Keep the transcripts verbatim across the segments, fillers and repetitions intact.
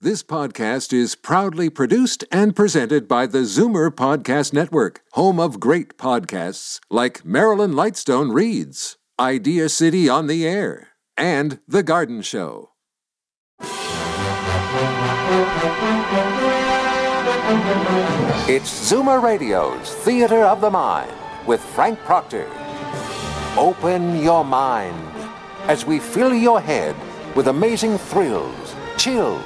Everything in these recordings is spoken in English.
This podcast is proudly produced and presented by the Zoomer Podcast Network, home of great podcasts like Marilyn Lightstone Reads, Idea City on the Air, and The Garden Show. It's Zoomer Radio's Theater of the Mind with Frank Proctor. Open your mind as we fill your head with amazing thrills, chills,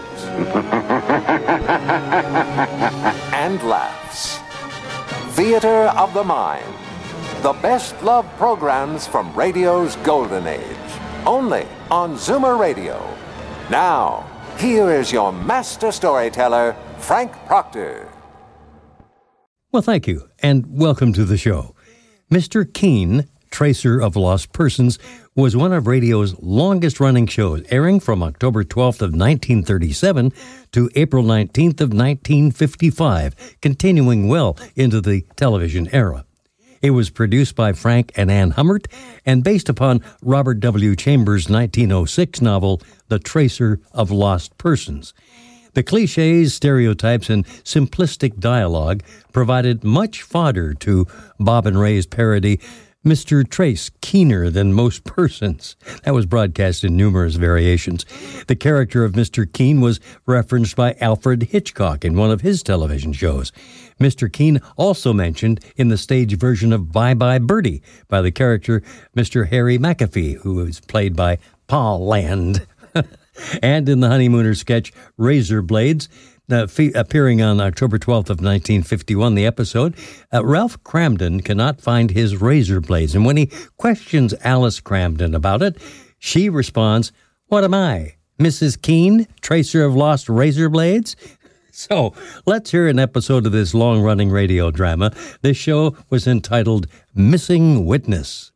and laughs. Theater of the Mind. The best love programs from radio's golden age. Only on Zoomer Radio. Now, here is your master storyteller, Frank Proctor. Well, thank you, and welcome to the show. Mister Keen, Tracer of Lost Persons, was one of radio's longest-running shows, airing from October twelfth of nineteen thirty-seven to April nineteenth of nineteen fifty-five, continuing well into the television era. It was produced by Frank and Ann Hummert and based upon Robert W. Chambers' nineteen oh six novel, The Tracer of Lost Persons. The cliches, stereotypes, and simplistic dialogue provided much fodder to Bob and Ray's parody, Mister Trace, Keener Than Most Persons. That was broadcast in numerous variations. The character of Mister Keen was referenced by Alfred Hitchcock in one of his television shows. Mister Keen also mentioned in the stage version of Bye Bye Birdie by the character Mister Harry McAfee, who was played by Paul Land. And in the Honeymooner sketch Razor Blades, uh, fe- appearing on October twelfth of nineteen fifty-one, the episode, uh, Ralph Cramden cannot find his razor blades. And when he questions Alice Cramden about it, she responds, "What am I, Missus Keen, Tracer of Lost Razor Blades?" So let's hear an episode of this long-running radio drama. This show was entitled Missing Witness.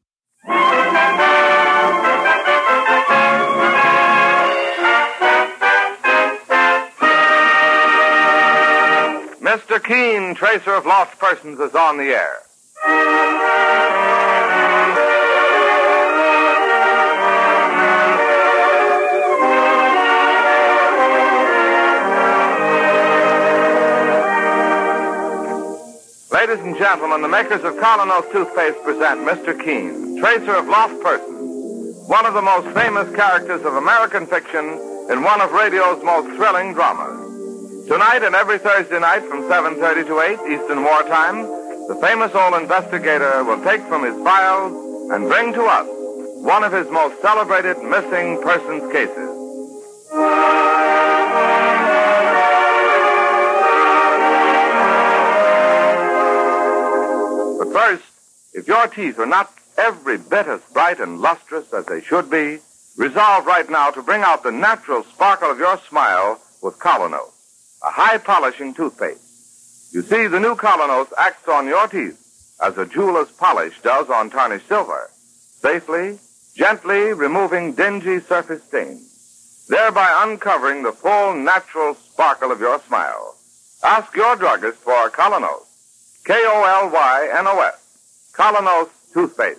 Mister Keen, Tracer of Lost Persons, is on the air. Ladies and gentlemen, the makers of Colonos toothpaste present Mister Keen, Tracer of Lost Persons, one of the most famous characters of American fiction in one of radio's most thrilling dramas. Tonight and every Thursday night from seven thirty to eight Eastern Wartime, the famous old investigator will take from his files and bring to us one of his most celebrated missing persons cases. But first, if your teeth are not every bit as bright and lustrous as they should be, resolve right now to bring out the natural sparkle of your smile with Colonos, a high-polishing toothpaste. You see, the new Colonos acts on your teeth as a jeweler's polish does on tarnished silver, safely, gently removing dingy surface stains, thereby uncovering the full natural sparkle of your smile. Ask your druggist for Colonos, K O L Y N O S, Colonos toothpaste.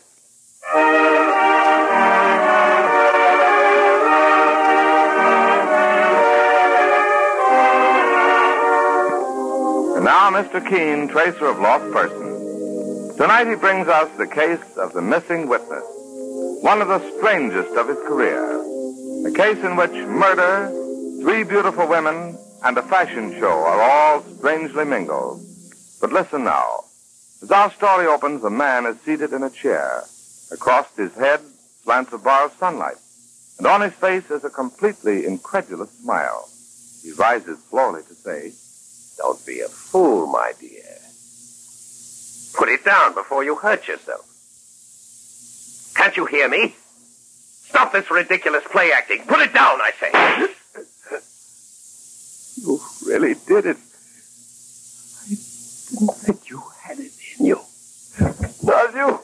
Now, Mister Keen, Tracer of Lost Persons. Tonight he brings us the case of the missing witness, one of the strangest of his career. A case in which murder, three beautiful women, and a fashion show are all strangely mingled. But listen now. As our story opens, a man is seated in a chair. Across his head slants a bar of sunlight, and on his face is a completely incredulous smile. He rises slowly to say, "Don't be a fool, my dear. Put it down before you hurt yourself. Can't you hear me? Stop this ridiculous play acting. Put it down, I say." You really did it. I didn't think you had it in you. Does you?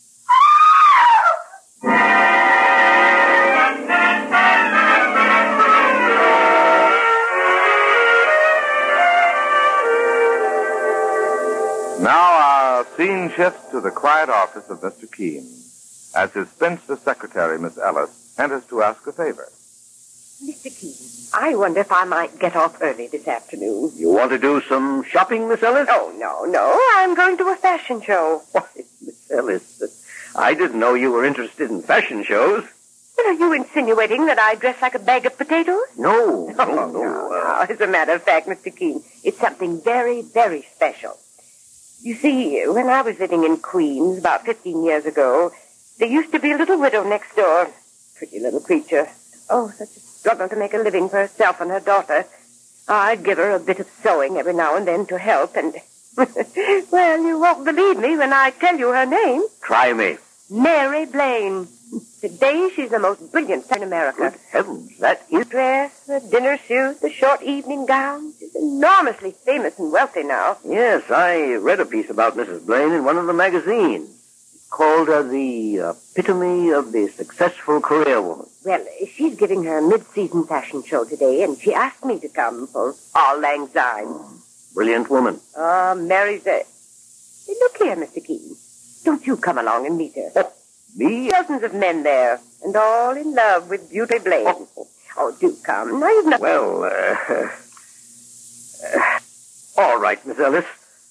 Now our scene shifts to the quiet office of Mister Keen, as his spinster secretary, Miss Ellis, enters to ask a favor. Mister Keene, I wonder if I might get off early this afternoon. You want to do some shopping, Miss Ellis? Oh, no, no. I'm going to a fashion show. Why, Miss Ellis, I didn't know you were interested in fashion shows. But are you insinuating that I dress like a bag of potatoes? No, no, Oh, no. no, uh, no. As a matter of fact, Mister Keene, it's something very, very special. You see, when I was living in Queens about fifteen years ago, there used to be a little widow next door. Pretty little creature. Oh, such a struggle to make a living for herself and her daughter. I'd give her a bit of sewing every now and then to help, and... well, you won't believe me when I tell you her name. Try me. Mary Blaine. Today, she's the most brilliant in America. Good heavens, that is... Dress, the dinner suit, the short evening gown. She's enormously famous and wealthy now. Yes, I read a piece about Missus Blaine in one of the magazines. It called her the epitome of the successful career woman. Well, she's giving her mid-season fashion show today, and she asked me to come for Auld Lang Syne. Brilliant woman. Ah, Mary's a... Hey, look here, Mister Keene. Don't you come along and meet her. Oh, me? Dozens of men there, and all in love with Beauty Blaine. Oh, oh do come. Now you've not... Well, uh, uh, all right, Miss Ellis.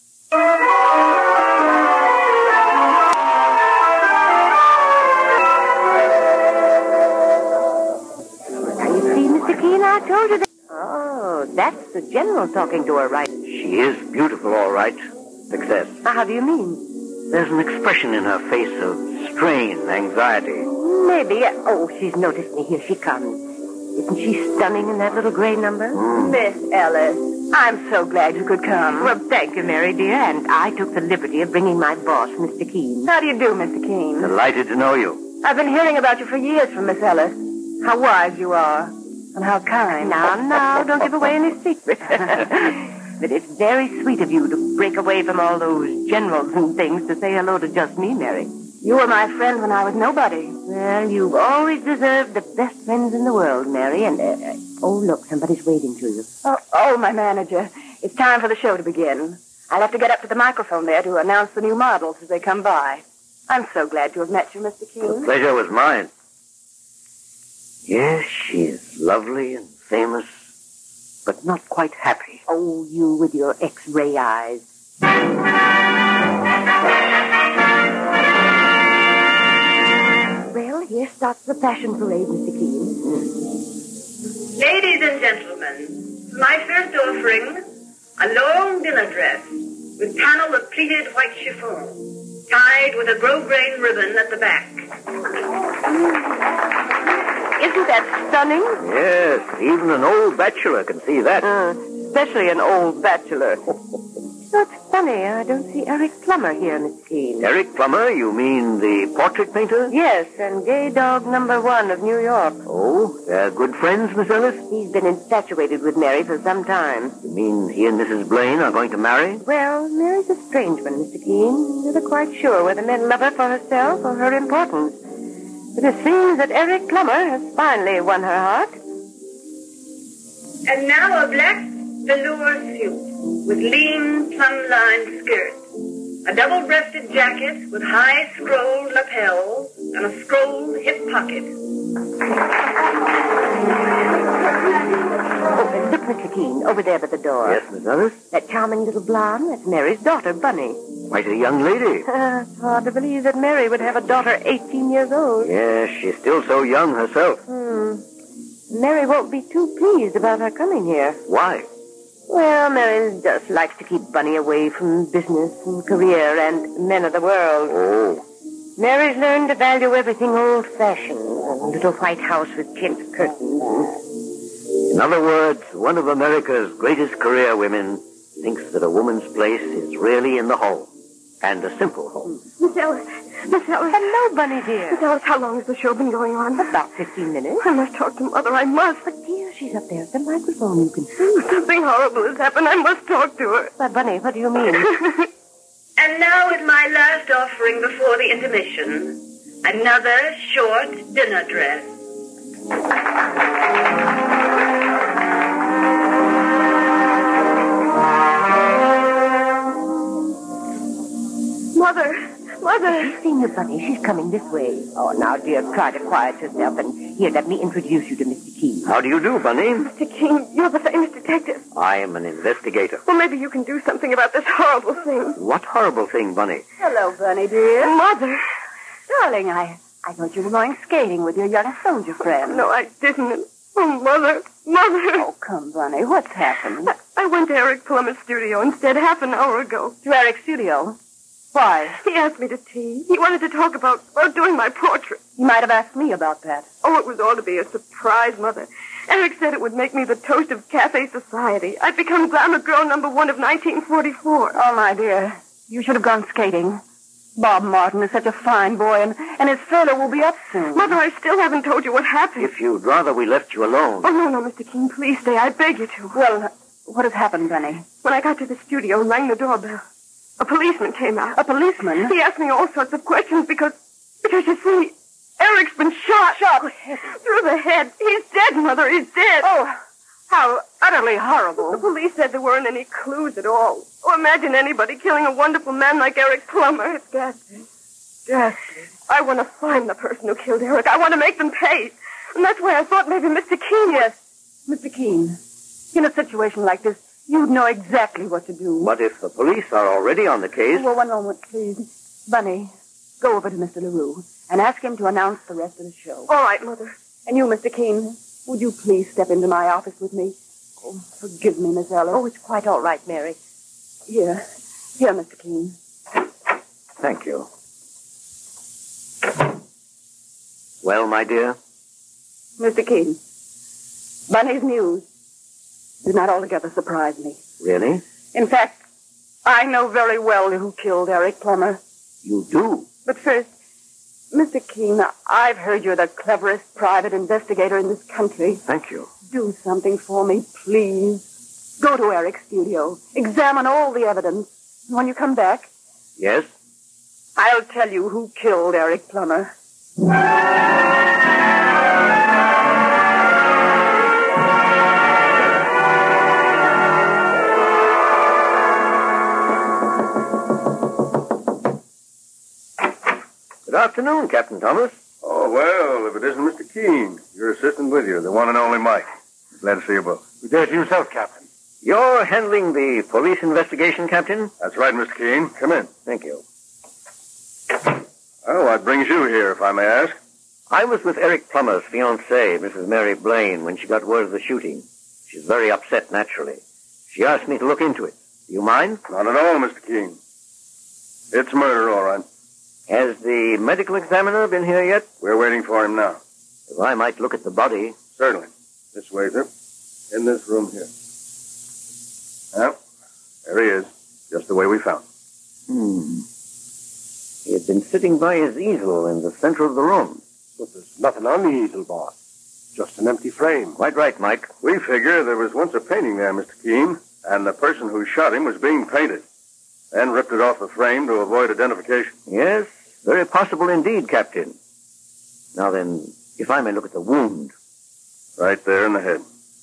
Now, you see, Mister Keene, I told you that... Oh, that's the general talking to her, right? She is beautiful, all right. Success. How do you mean? There's an expression in her face of strain, anxiety. Maybe. Oh, she's noticed me. Here she comes. Isn't she stunning in that little gray number? Mm. Miss Ellis, I'm so glad you could come. Well, thank you, Mary, dear. And I took the liberty of bringing my boss, Mister Keene. How do you do, Mister Keene? Delighted to know you. I've been hearing about you for years from Miss Ellis. How wise you are. And how kind. Now, now, don't give away any secrets. But it's very sweet of you to break away from all those generals and things to say hello to just me, Mary. You were my friend when I was nobody. Well, you've always deserved the best friends in the world, Mary. And, uh, uh, oh, look, somebody's waiting to you. Oh, oh, my manager. It's time for the show to begin. I'll have to get up to the microphone there to announce the new models as they come by. I'm so glad to have met you, Mister Keene. The pleasure was mine. Yes, she's lovely and famous, but not quite happy. Oh, you with your X-ray eyes. Well, here starts the fashion parade, Mister Keene. Ladies and gentlemen, my first offering, a long dinner dress with panel of pleated white chiffon, tied with a grosgrain ribbon at the back. Isn't that stunning? Yes, even an old bachelor can see that. Uh, especially an old bachelor. So it's funny, I don't see Eric Plummer here, Miss Keene. Eric Plummer, you mean the portrait painter? Yes, and gay dog number one of New York. Oh, they're good friends, Miss Ellis? He's been infatuated with Mary for some time. You mean he and Missus Blaine are going to marry? Well, Mary's a strange one, Mister Keene. Never quite sure whether men love her for herself or her importance. But it seems that Eric Plummer has finally won her heart. And now a black velour suit with lean, plum-lined skirt, a double-breasted jacket with high scrolled lapels and a scrolled hip pocket. Oh, look, Mister Keene, over there by the door. Yes, Miss Ellis? That charming little blonde, that's Mary's daughter, Bunny. Quite a young lady. Uh, it's hard to believe that Mary would have a daughter eighteen years old. Yes, she's still so young herself. Hmm. Mary won't be too pleased about her coming here. Why? Well, Mary just likes to keep Bunny away from business and career and men of the world. Oh. Mary's learned to value everything old-fashioned. A little white house with chintz curtains. In other words, one of America's greatest career women thinks that a woman's place is really in the home. And a simple home. Miss Ellis, Miss Ellis. Hello, Bunny, dear. Miss Ellis, how long has the show been going on? About fifteen minutes. I must talk to Mother. I must. But, dear, she's up there at the microphone. You can see. Something horrible has happened. I must talk to her. But, Bunny, what do you mean? And now is my last offering before the intermission. Another short dinner dress. Mother, Mother. She's seen you, Bunny. She's coming this way. Oh, now, dear, try to quiet yourself. And here, let me introduce you to Mister Keene. How do you do, Bunny? Mister King, you're the famous detective. I am an investigator. Well, maybe you can do something about this horrible thing. What horrible thing, Bunny? Hello, Bunny, dear. Mother. Darling, I, I thought you were going skating with your young soldier friend. No, I didn't. Oh, Mother. Mother. Oh, come, Bunny. What's happened? I, I went to Eric Plummer's studio instead half an hour ago. To Eric's studio? Why? He asked me to tea. He wanted to talk about, about doing my portrait. He might have asked me about that. Oh, it was all to be a surprise, Mother. Eric said it would make me the toast of cafe society. I'd become glamour girl number one of nineteen forty-four. Oh, my dear. You should have gone skating. Bob Martin is such a fine boy, and, and his furlough will be up soon. Mother, I still haven't told you what happened. If you'd rather we left you alone. Oh, no, no, Mister King, please stay. I beg you to. Well, what has happened, Bunny? When I got to the studio and rang the doorbell, a policeman came out. A policeman? He asked me all sorts of questions because, because you see, Eric's been shot. Shot? Through the head. He's dead, Mother. He's dead. Oh, how utterly horrible. The police said there weren't any clues at all. Oh, imagine anybody killing a wonderful man like Eric Plummer. It's ghastly. Ghastly. I want to find the person who killed Eric. I want to make them pay. And that's why I thought maybe Mister Keene... Yes, Mister Keene. In a situation like this, you'd know exactly what to do. What if the police are already on the case? Well, one moment, please. Bunny, go over to Mister LaRue and ask him to announce the rest of the show. All right, Mother. And you, Mister Keene, would you please step into my office with me? Oh, forgive me, Miss Ellis. Oh, it's quite all right, Mary. Here. Here, Mister Keene. Thank you. Well, my dear? Mister Keene, Bunny's news did not altogether surprise me. Really? In fact, I know very well who killed Eric Plummer. You do? But first, Mister Keene, I've heard you're the cleverest private investigator in this country. Thank you. Do something for me, please. Go to Eric's studio. Examine all the evidence. And when you come back, Yes? I'll tell you who killed Eric Plummer. Good afternoon, Captain Thomas. Oh, well, if it isn't Mister Keene, your assistant with you, the one and only Mike. Glad to see you both. Good day to yourself, Captain. You're handling the police investigation, Captain? That's right, Mister Keene. Come in. Thank you. Oh, what brings you here, if I may ask? I was with Eric Plummer's fiancée, Missus Mary Blaine, when she got word of the shooting. She's very upset, naturally. She asked me to look into it. Do you mind? Not at all, Mister Keene. It's murder, all right. Has the medical examiner been here yet? We're waiting for him now. Well, I might look at the body. Certainly. This way, sir. In this room here. Well, there he is. Just the way we found him. Hmm. He had been sitting by his easel in the center of the room. But there's nothing on the easel, boss. Just an empty frame. Quite right, Mike. We figure there was once a painting there, Mister Keene, and the person who shot him was being painted. Then ripped it off the frame to avoid identification. Yes, very possible indeed, Captain. Now then, if I may look at the wound. Right there in the head.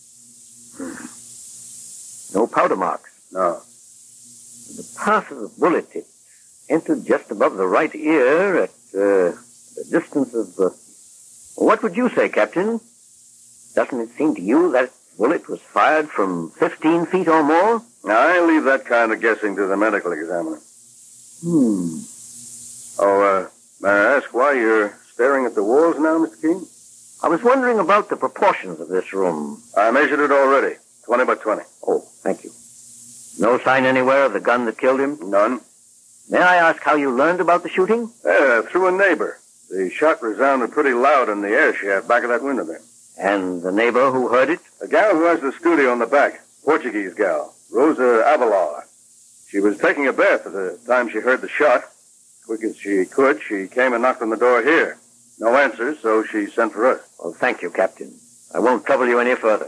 No powder marks. No. The path of the bullet, it entered just above the right ear at uh, a distance of... Uh, what would you say, Captain? Doesn't it seem to you that bullet was fired from fifteen feet or more? Now, I leave that kind of guessing to the medical examiner. Hmm. Oh, uh, may I ask why you're staring at the walls now, Mister Keene? I was wondering about the proportions of this room. I measured it already. twenty by twenty. Oh, thank you. No sign anywhere of the gun that killed him? None. May I ask how you learned about the shooting? Yeah, through a neighbor. The shot resounded pretty loud in the air shaft back of that window there. And the neighbor who heard it? The gal who has the studio in the back. Portuguese gal. Rosa Avalar. She was taking a bath at the time she heard the shot. Quick as she could, she came and knocked on the door here. No answer, so she sent for us. Well, thank you, Captain. I won't trouble you any further.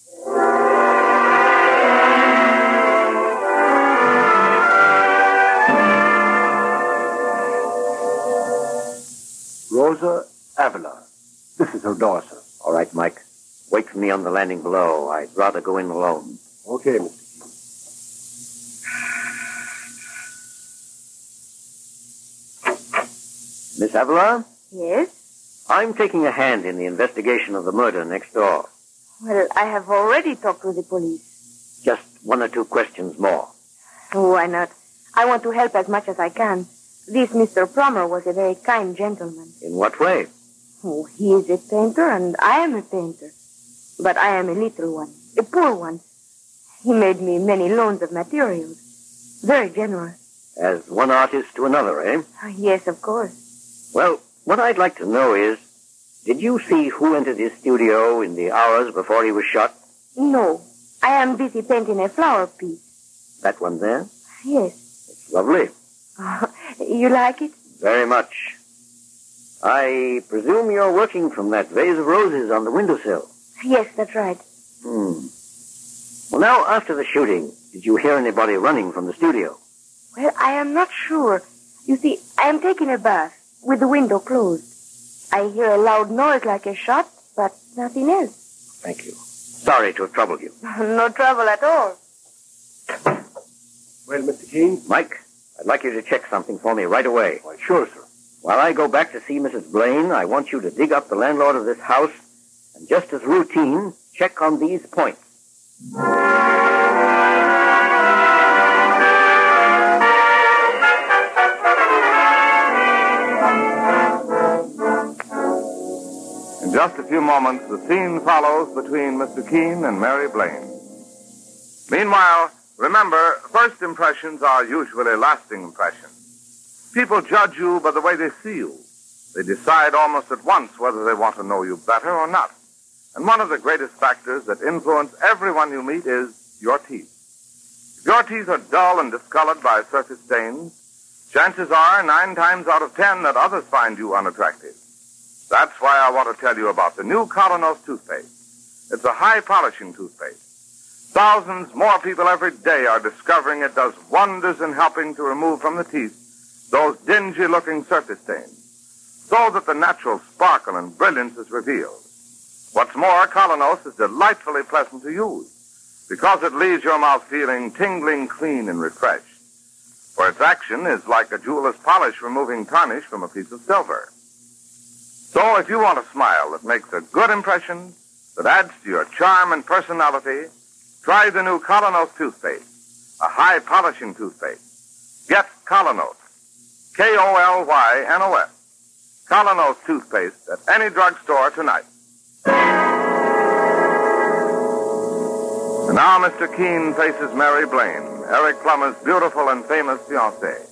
Rosa Avalar. This is her daughter, sir. All right, Mike. Wait for me on the landing below. I'd rather go in alone. Okay, Mister Miss Avalar? Yes? I'm taking a hand in the investigation of the murder next door. Well, I have already talked to the police. Just one or two questions more. Oh, why not? I want to help as much as I can. This Mister Plummer was a very kind gentleman. In what way? Oh, he is a painter and I am a painter. But I am a little one, a poor one. He made me many loans of materials. Very generous. As one artist to another, eh? Yes, of course. Well, what I'd like to know is, did you see who entered his studio in the hours before he was shot? No. I am busy painting a flower piece. That one there? Yes. It's lovely. Oh, you like it? Very much. I presume you're working from that vase of roses on the windowsill. Yes, that's right. Hmm. Well, now, after the shooting, did you hear anybody running from the studio? Well, I am not sure. You see, I am taking a bath with the window closed. I hear a loud noise like a shot, but nothing else. Thank you. Sorry to have troubled you. No trouble at all. Well, Mister Keene? Mike, I'd like you to check something for me right away. Why, sure, sir. While I go back to see Missus Blaine, I want you to dig up the landlord of this house and, just as routine, check on these points. In just a few moments, the scene follows between Mister Keene and Mary Blaine. Meanwhile, remember, first impressions are usually lasting impressions. People judge you by the way they see you. They decide almost at once whether they want to know you better or not. And one of the greatest factors that influence everyone you meet is your teeth. If your teeth are dull and discolored by surface stains, chances are nine times out of ten that others find you unattractive. That's why I want to tell you about the new Colonos toothpaste. It's a high-polishing toothpaste. Thousands more people every day are discovering it does wonders in helping to remove from the teeth those dingy-looking surface stains, so that the natural sparkle and brilliance is revealed. What's more, Colonos is delightfully pleasant to use, because it leaves your mouth feeling tingling clean and refreshed. For its action is like a jeweler's polish removing tarnish from a piece of silver. So if you want a smile that makes a good impression, that adds to your charm and personality, try the new Colonos toothpaste, a high-polishing toothpaste. Get Colonos. K O L Y N O S. Colonos toothpaste at any drugstore tonight. And now Mister Keene faces Mary Blaine, Eric Plummer's beautiful and famous fiancée.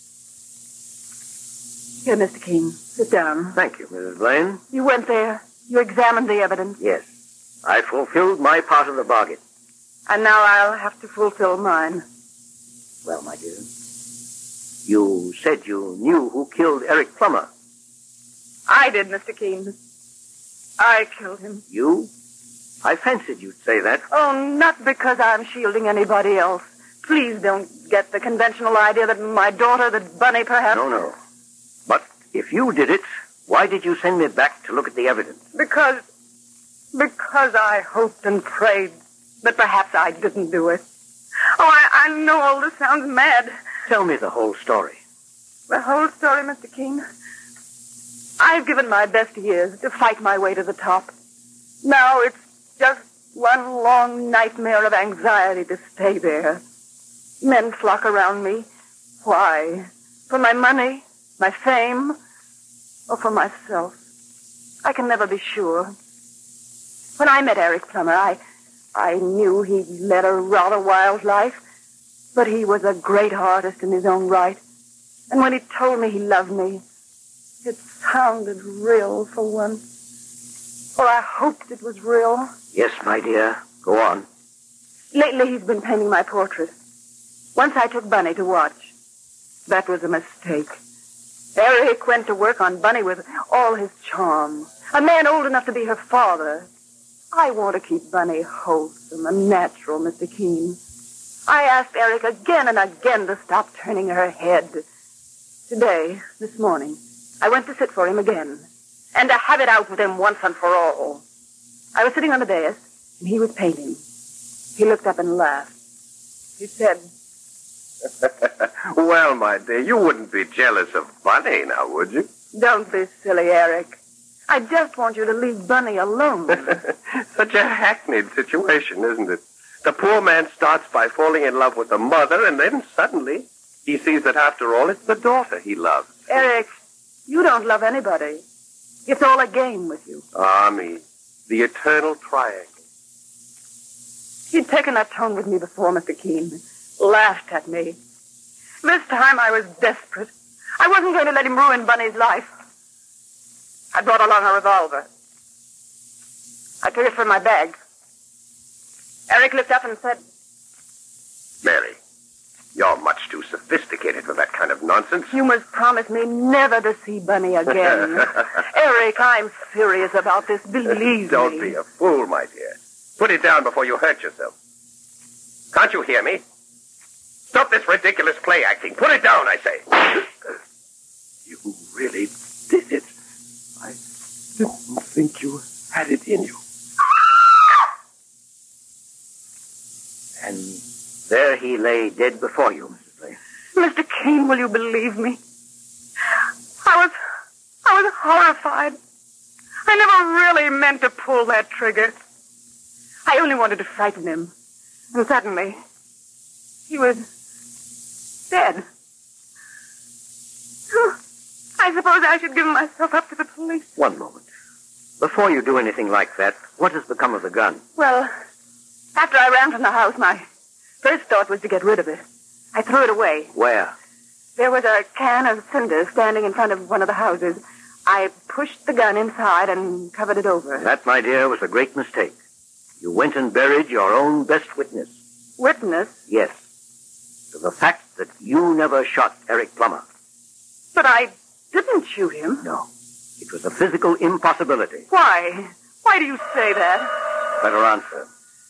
Here, Mister Keene. Sit down. Thank you, Missus Blaine. You went there. You examined the evidence. Yes. I fulfilled my part of the bargain. And now I'll have to fulfill mine. Well, my dear, you said you knew who killed Eric Plummer. I did, Mister Keene. I killed him. You? I fancied you'd say that. Oh, not because I'm shielding anybody else. Please don't get the conventional idea that my daughter, that Bunny, perhaps... No, no. But if you did it, why did you send me back to look at the evidence? Because... Because I hoped and prayed that perhaps I didn't do it. Oh, I, I know all this sounds mad. Tell me the whole story. The whole story, Mister Keene? I've given my best years to fight my way to the top. Now it's just one long nightmare of anxiety to stay there. Men flock around me. Why? For my money, my fame, or for myself? I can never be sure. When I met Eric Plummer, I, I knew he'd led a rather wild life, but he was a great artist in his own right. And when he told me he loved me, it sounded real for once. Or I hoped it was real. Yes, my dear. Go on. Lately, he's been painting my portrait. Once I took Bunny to watch. That was a mistake. Eric went to work on Bunny with all his charm. A man old enough to be her father. I want to keep Bunny wholesome and natural, Mister Keene. I asked Eric again and again to stop turning her head. Today, this morning, I went to sit for him again, and to have it out with him once and for all. I was sitting on the dais, and he was painting. He looked up and laughed. He said... Well, my dear, you wouldn't be jealous of Bunny now, would you? Don't be silly, Eric. I just want you to leave Bunny alone. Such a hackneyed situation, isn't it? The poor man starts by falling in love with the mother, and then suddenly he sees that after all, it's the daughter he loves. Eric, you don't love anybody. It's all a game with you. Ah, me. The eternal triangle. He'd taken that tone with me before, Mister Keene. Laughed at me. This time I was desperate. I wasn't going to let him ruin Bunny's life. I brought along a revolver. I took it from my bag. Eric looked up and said, Mary, you're much too sophisticated for that kind of nonsense. You must promise me never to see Bunny again. Eric, I'm serious about this. Believe Don't me. Don't be a fool, my dear. Put it down before you hurt yourself. Can't you hear me? Stop this ridiculous play acting. Put it down, I say. You really did it. I didn't think you had it in you. And there he lay dead before you, Missus Blaine. Mister Keene, will you believe me? I was, I was horrified. I never really meant to pull that trigger. I only wanted to frighten him. And suddenly, he was dead. I suppose I should give myself up to the police. One moment. Before you do anything like that, what has become of the gun? Well, after I ran from the house, my first thought was to get rid of it. I threw it away. Where? There was a can of cinders standing in front of one of the houses. I pushed the gun inside and covered it over. That, my dear, was a great mistake. You went and buried your own best witness. Witness? Yes. To the fact that you never shot Eric Plummer. But I didn't shoot him. No. It was a physical impossibility. Why? Why do you say that? Better answer.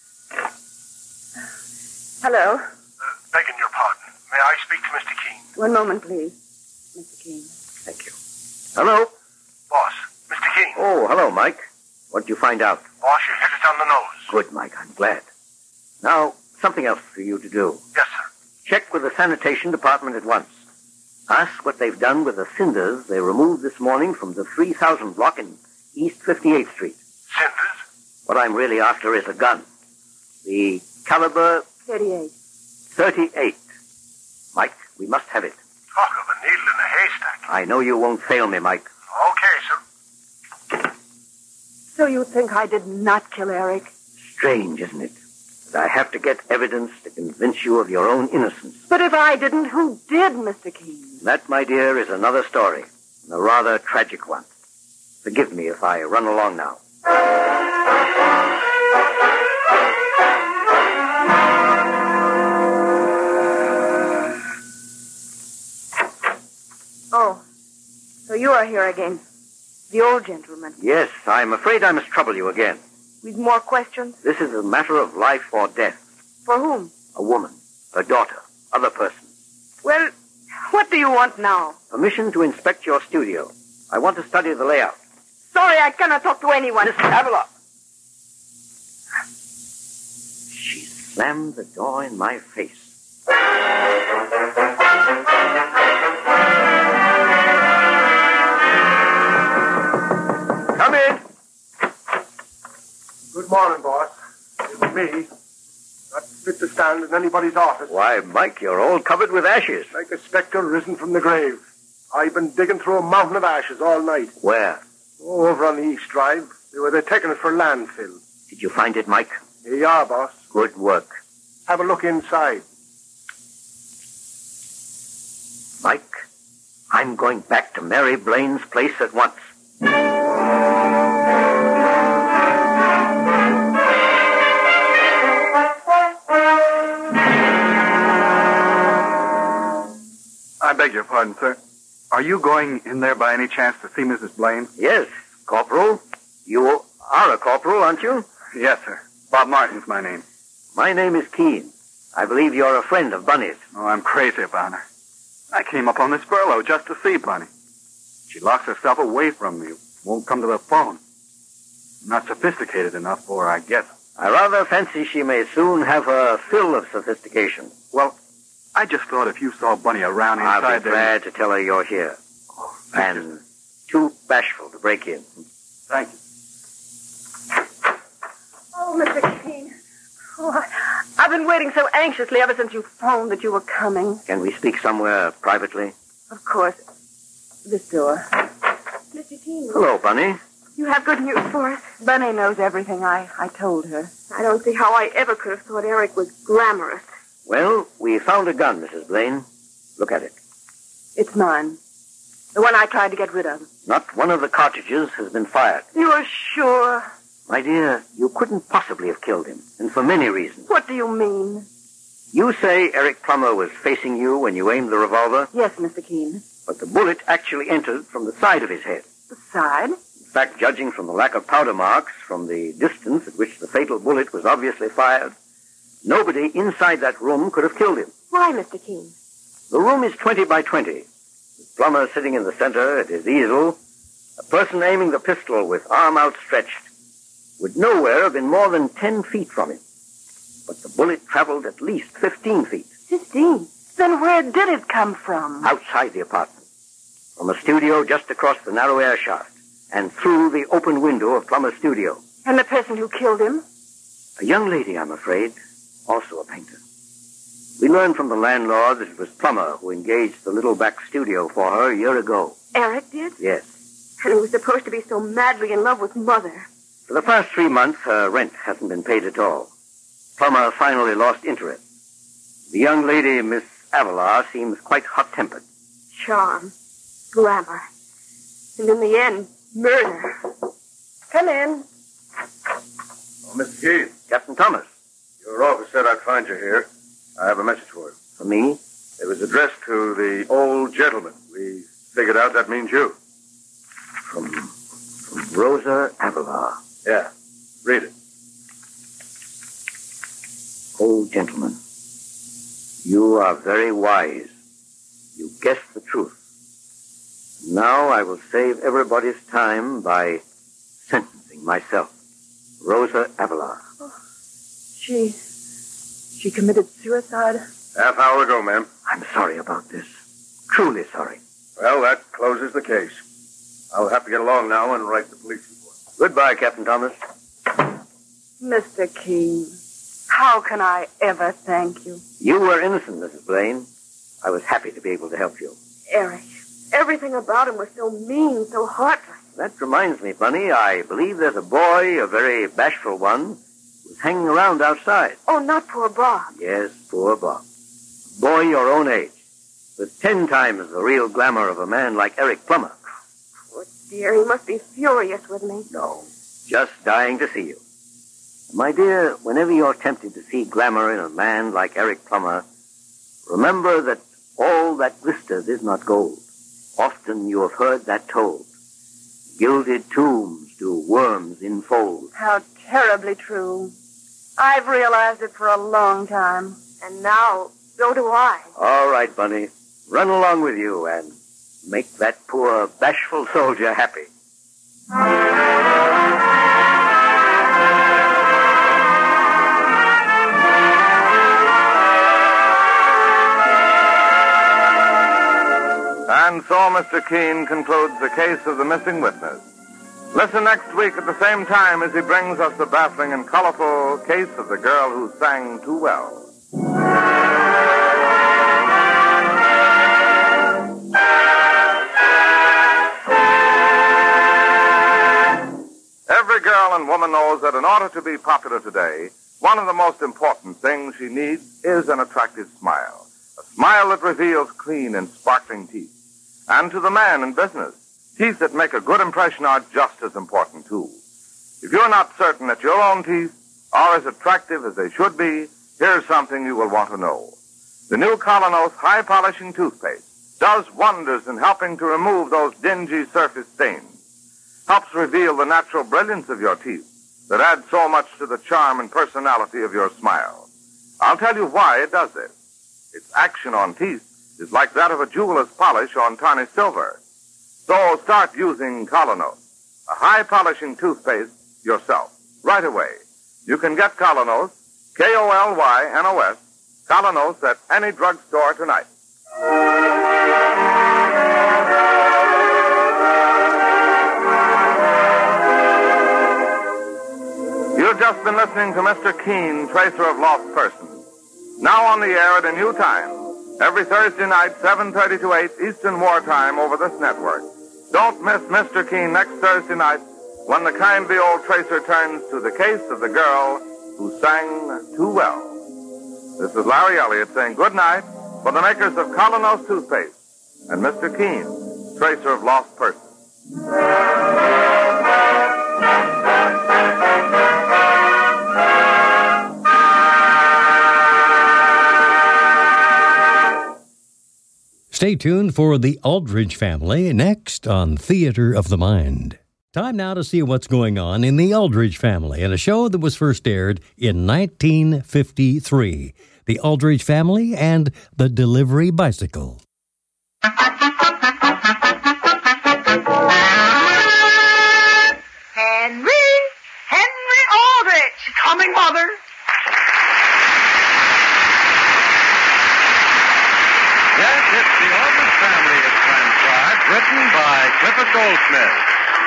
Hello? Uh, begging your pardon. May I speak to Mister Keene? One moment, please. Mister Keene. Thank you. Hello? Boss, Mister Keene. Oh, hello, Mike. What'd you find out? Boss, you hit it on the nose. Good, Mike. I'm glad. Now, something else for you to do. Yes, sir. Check with the sanitation department at once. Ask what they've done with the cinders they removed this morning from the three thousand block in East fifty-eighth Street. Cinders? What I'm really after is a gun. The caliber thirty-eight. thirty-eight. Mike, we must have it. Talk of a needle in a haystack. I know you won't fail me, Mike. Okay, sir. So you think I did not kill Eric? Strange, isn't it? But I have to get evidence to convince you of your own innocence. But if I didn't, who did, Mister Keene? That, my dear, is another story, and a rather tragic one. Forgive me if I run along now. Oh, so you are here again. The old gentleman. Yes, I'm afraid I must trouble you again. With more questions? This is a matter of life or death. For whom? A woman, her daughter, other person. Well, what do you want now? Permission to inspect your studio. I want to study the layout. Sorry, I cannot talk to anyone. Miss Havelock. She slammed the door in my face. Come in. Good morning, boss. It was me. Not fit to stand in anybody's office. Why, Mike, you're all covered with ashes. Like a spectre risen from the grave. I've been digging through a mountain of ashes all night. Where? Oh, over on the East Drive. They were there taking it for landfill. Did you find it, Mike? Here you are, boss. Good work. Have a look inside. Mike, I'm going back to Mary Blaine's place at once. I beg your pardon, sir. Are you going in there by any chance to see Missus Blaine? Yes, Corporal. You are a corporal, aren't you? Yes, sir. Bob Martin's my name. My name is Keene. I believe you're a friend of Bunny's. Oh, I'm crazy about her. I came up on this furlough just to see Bunny. She locks herself away from me. Won't come to the phone. Not sophisticated enough for her, I guess. I rather fancy she may soon have her fill of sophistication. Well, I just thought if you saw Bunny around inside I'll be there... glad to tell her you're here. Oh, and too bashful to break in. Thank you. Oh, Mister Keene. Oh, I, I've been waiting so anxiously ever since you phoned that you were coming. Can we speak somewhere privately? Of course. This door. Mister Keene. Hello, Bunny. You have good news for us? Bunny knows everything. I, I told her. I don't see how I ever could have thought Eric was glamorous. Well, we found a gun, Missus Blaine. Look at it. It's mine. The one I tried to get rid of. Not one of the cartridges has been fired. You're sure? My dear, you couldn't possibly have killed him, and for many reasons. What do you mean? You say Eric Plummer was facing you when you aimed the revolver? Yes, Mister Keene. But the bullet actually entered from the side of his head. The side? In fact, judging from the lack of powder marks, from the distance at which the fatal bullet was obviously fired, nobody inside that room could have killed him. Why, Mister Keene? The room is twenty by twenty. With Plummer sitting in the center at his easel, a person aiming the pistol with arm outstretched would nowhere have been more than ten feet from him. But the bullet traveled at least fifteen feet. Fifteen? Then where did it come from? Outside the apartment. From a studio just across the narrow air shaft. And through the open window of Plummer's studio. And the person who killed him? A young lady, I'm afraid. Also a painter. We learned from the landlord that it was Plummer who engaged the little back studio for her a year ago. Eric did? Yes. And he was supposed to be so madly in love with Mother. For the past three months, her rent hasn't been paid at all. Plummer finally lost interest. The young lady, Miss Avalar, seems quite hot-tempered. Charm. Glamour. And in the end, murder. Come in. Oh, Mister Keith. Captain Thomas. Your office said I'd find you here. I have a message for you. For me? It was addressed to the old gentleman. We figured out that means you. From, from Rosa Avalar. Yeah. Read it. Old gentleman. You are very wise. You guess the truth. Now I will save everybody's time by sentencing myself. Rosa Avalar. Oh, she... she committed suicide? Half hour ago, ma'am. I'm sorry about this. Truly sorry. Well, that closes the case. I'll have to get along now and write the police report. Goodbye, Captain Thomas. Mister Keene, how can I ever thank you? You were innocent, Missus Blaine. I was happy to be able to help you. Eric. Everything about him was so mean, so heartless. That reminds me, Bunny, I believe there's a boy, a very bashful one, who's hanging around outside. Oh, not poor Bob. Yes, poor Bob. A boy your own age, with ten times the real glamour of a man like Eric Plummer. Poor dear, he must be furious with me. No, just dying to see you. My dear, whenever you're tempted to see glamour in a man like Eric Plummer, remember that all that glisters is not gold. Often you have heard that told. Gilded tombs do worms enfold. How terribly true. I've realized it for a long time. And now, so do I. All right, Bunny. Run along with you and make that poor bashful soldier happy. And so Mister Keene concludes the case of the missing witness. Listen next week at the same time as he brings us the baffling and colorful case of the girl who sang too well. Every girl and woman knows that in order to be popular today, one of the most important things she needs is an attractive smile. A smile that reveals clean and sparkling teeth. And to the man in business, teeth that make a good impression are just as important, too. If you're not certain that your own teeth are as attractive as they should be, here's something you will want to know. The new Colonos High Polishing Toothpaste does wonders in helping to remove those dingy surface stains. Helps reveal the natural brilliance of your teeth that adds so much to the charm and personality of your smile. I'll tell you why it does this. Its action on teeth is like that of a jeweler's polish on tarnished silver. So start using Colonos, a high polishing toothpaste, yourself, right away. You can get Colonos, K O L Y N O S, Colonos at any drugstore tonight. You've just been listening to Mister Keene, Tracer of Lost Persons. Now on the air at a new time. Every Thursday night, seven thirty to eight Eastern Wartime over this network. Don't miss Mister Keene next Thursday night when the kindly old Tracer turns to the case of the girl who sang too well. This is Larry Elliott saying good night for the makers of Colonos Toothpaste and Mister Keene, Tracer of Lost Persons. Stay tuned for The Aldrich Family next on Theater of the Mind. Time now to see what's going on in The Aldrich Family in a show that was first aired in nineteen fifty-three. The Aldrich Family and the Delivery Bicycle. Henry! Henry Aldrich! Coming, Mother! Yes, it's The Aldrich Family is transcribed, written by Clifford Goldsmith.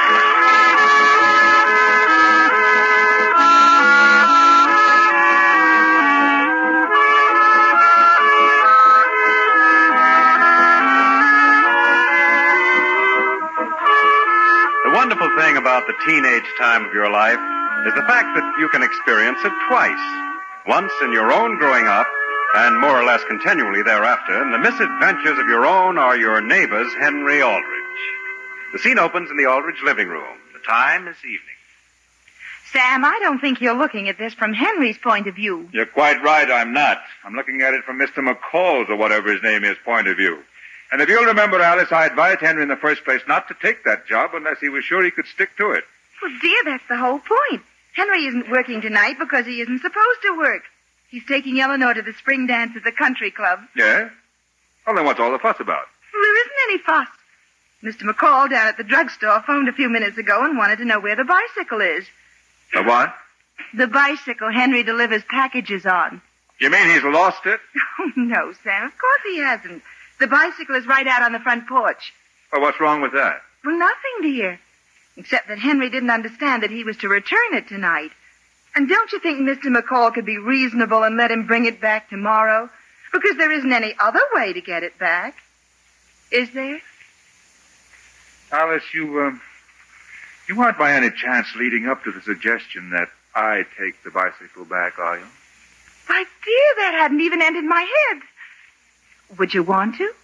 The wonderful thing about the teenage time of your life is the fact that you can experience it twice. Once in your own growing up, and more or less continually thereafter, in the misadventures of your own or your neighbor's Henry Aldrich. The scene opens in the Aldrich living room. The time is evening. Sam, I don't think you're looking at this from Henry's point of view. You're quite right, I'm not. I'm looking at it from Mister McCall's, or whatever his name is, point of view. And if you'll remember, Alice, I advised Henry in the first place not to take that job unless he was sure he could stick to it. Well, dear, that's the whole point. Henry isn't working tonight because he isn't supposed to work. He's taking Eleanor to the spring dance at the country club. Yeah? Well, then what's all the fuss about? Well, there isn't any fuss. Mister McCall down at the drugstore phoned a few minutes ago and wanted to know where the bicycle is. The what? The bicycle Henry delivers packages on. You mean he's lost it? Oh, no, Sam. Of course he hasn't. The bicycle is right out on the front porch. Well, what's wrong with that? Well, nothing, dear. Except that Henry didn't understand that he was to return it tonight. And don't you think Mister McCall could be reasonable and let him bring it back tomorrow? Because there isn't any other way to get it back. Is there? Alice, you, um, you aren't by any chance leading up to the suggestion that I take the bicycle back, are you? Why, dear, that hadn't even entered my head. Would you want to?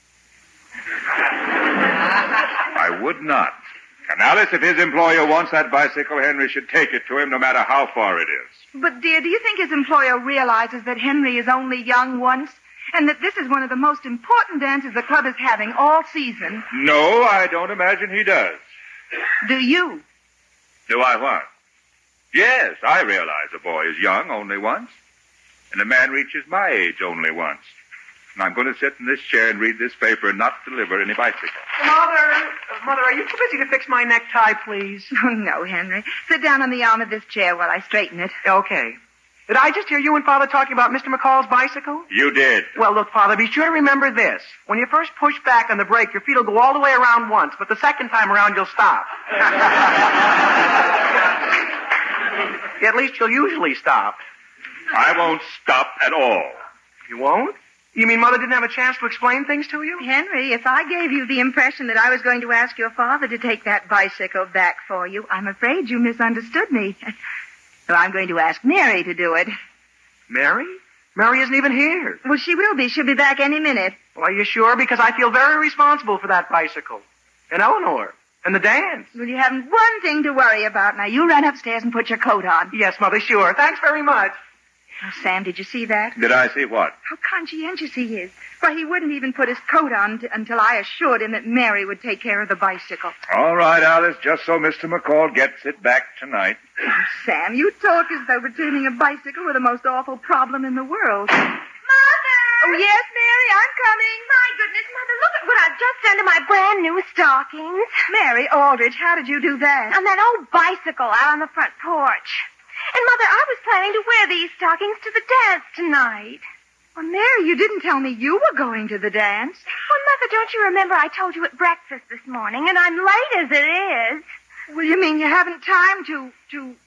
I would not. And Alice, if his employer wants that bicycle, Henry should take it to him no matter how far it is. But, dear, do you think his employer realizes that Henry is only young once? And that this is one of the most important dances the club is having all season? No, I don't imagine he does. Do you? Do I what? Yes, I realize a boy is young only once. And a man reaches my age only once. And I'm going to sit in this chair and read this paper and not deliver any bicycle. Mother, uh, Mother, are you too busy to fix my necktie, please? Oh, no, Henry. Sit down on the arm of this chair while I straighten it. Okay. Did I just hear you and Father talking about Mister McCall's bicycle? You did. Well, look, Father, be sure to remember this. When you first push back on the brake, your feet will go all the way around once, but the second time around, you'll stop. At least you'll usually stop. I won't stop at all. You won't? You mean Mother didn't have a chance to explain things to you? Henry, if I gave you the impression that I was going to ask your father to take that bicycle back for you, I'm afraid you misunderstood me. So I'm going to ask Mary to do it. Mary? Mary isn't even here. Well, she will be. She'll be back any minute. Well, are you sure? Because I feel very responsible for that bicycle. And Eleanor. And the dance. Well, you haven't one thing to worry about. Now, you run upstairs and put your coat on. Yes, Mother, sure. Thanks very much. Oh, Sam, did you see that? Did I see what? How conscientious he is. Why, he wouldn't even put his coat on t- until I assured him that Mary would take care of the bicycle. All right, Alice, just so Mister McCall gets it back tonight. Oh, Sam, you talk as though returning a bicycle were the most awful problem in the world. Mother! Oh, yes, Mary, I'm coming. My goodness, Mother, look at what I've just done to my brand new stockings. Mary Aldrich, how did you do that? On that old bicycle out on the front porch. And, Mother, I was planning to wear these stockings to the dance tonight. Well, Mary, you didn't tell me you were going to the dance. Well, Mother, don't you remember I told you at breakfast this morning, and I'm late as it is. Well, you mean you haven't time to, to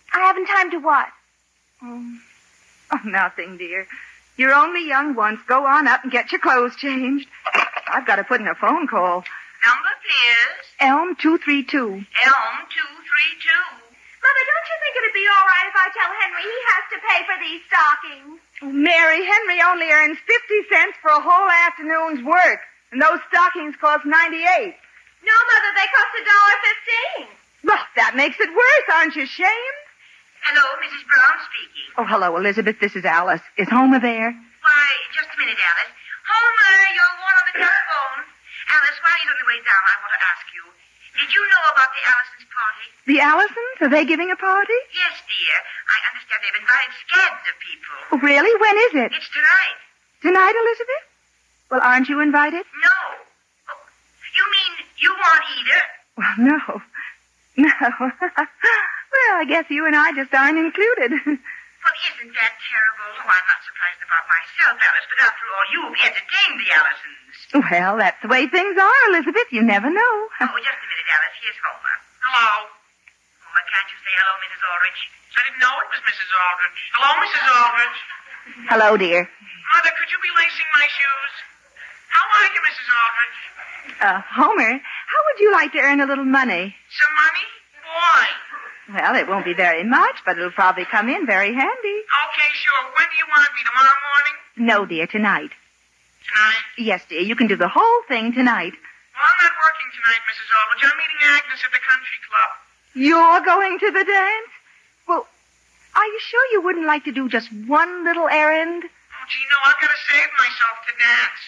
I haven't time to what? Oh, oh, nothing, dear. You're only young once. Go on up and get your clothes changed. I've got to put in a phone call. Number, please. Elm two three two. Elm two three two. Mother, don't you think it'd be all right if I tell Henry he has to pay for these stockings? Oh, Mary, Henry only earns fifty cents for a whole afternoon's work. And those stockings cost ninety-eight. No, Mother, they cost a dollar fifteen. Well, that makes it worse. Aren't you ashamed? Hello, Missus Brown speaking. Oh, hello, Elizabeth. This is Alice. Is Homer there? Why, just a minute, Alice. Homer, you're one on the telephone. Alice, while he's on the way down, I want to ask you, did you know about the Allisons' party? The Allisons? Are they giving a party? Yes, dear. I understand they've invited scads of people. Oh, really? When is it? It's tonight. Tonight, Elizabeth? Well, aren't you invited? No. Oh, you mean you aren't either? Well, no. No. Well, I guess you and I just aren't included. Well, isn't that terrible? Oh, I'm not surprised about myself, Alice, but after all, you've entertained the Allisons. Well, that's the way things are, Elizabeth. You never know. Oh, just a minute, Alice. Here's Homer. Hello. Homer, can't you say hello, Missus Aldrich? I didn't know it was Missus Aldrich. Hello, Missus Aldrich. Hello, dear. Mother, could you be lacing my shoes? How are you, Missus Aldrich? Uh, Homer, how would you like to earn a little money? Some money? Why? Well, it won't be very much, but it'll probably come in very handy. Okay, sure. When do you want me? Tomorrow morning? No, dear, tonight. Tonight? Yes, dear, you can do the whole thing tonight. Well, I'm not working tonight, Missus Aldrich. I'm meeting Agnes at the country club. You're going to the dance? Well, are you sure you wouldn't like to do just one little errand? Oh, gee, no, I've got to save myself to dance.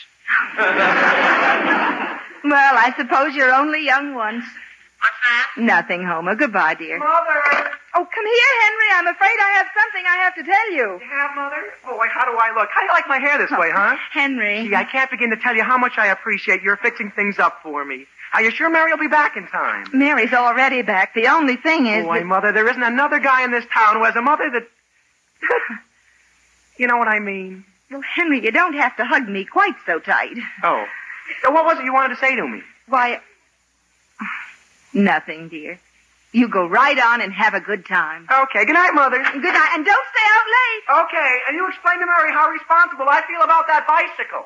Well, I suppose you're only young once. What's that? Nothing, Homer. Goodbye, dear. Mother! Oh, come here, Henry. I'm afraid I have something I have to tell you. Yeah, Mother? Boy, how do I look? How do you like my hair this way, huh? Henry. Gee, I can't begin to tell you how much I appreciate your fixing things up for me. Are you sure Mary will be back in time? Mary's already back. The only thing is... Boy, that... Mother, there isn't another guy in this town who has a mother that... You know what I mean? Well, Henry, you don't have to hug me quite so tight. Oh. So what was it you wanted to say to me? Why... Nothing, dear. You go right on and have a good time. Okay, good night, Mother. Good night, and don't stay out late. Okay, and you explain to Mary how responsible I feel about that bicycle.